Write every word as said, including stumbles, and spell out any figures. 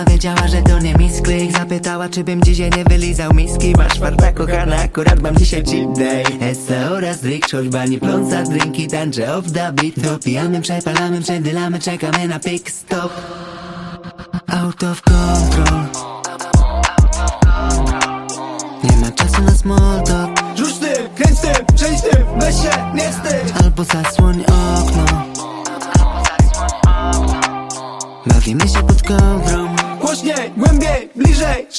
Wiedziała, że to nie misklik. Zapytała, czy bym dzisiaj nie wylizał miski. Masz farta kochana, akurat mam dzisiaj cheat day. Essa oraz drink, choćbani pląca drinki. Tańczę off the beat. Dopijamy, przepalamy, przedylamy, czekamy na pick stop. Out of control. Nie ma czasu na small talk. Rzuć tym, kręć tym, przejdź tym, weź się, nie wstydź. Albo zasłoń okno. Bawimy się pod kołdrą. Głośniej, głębiej, bliżej.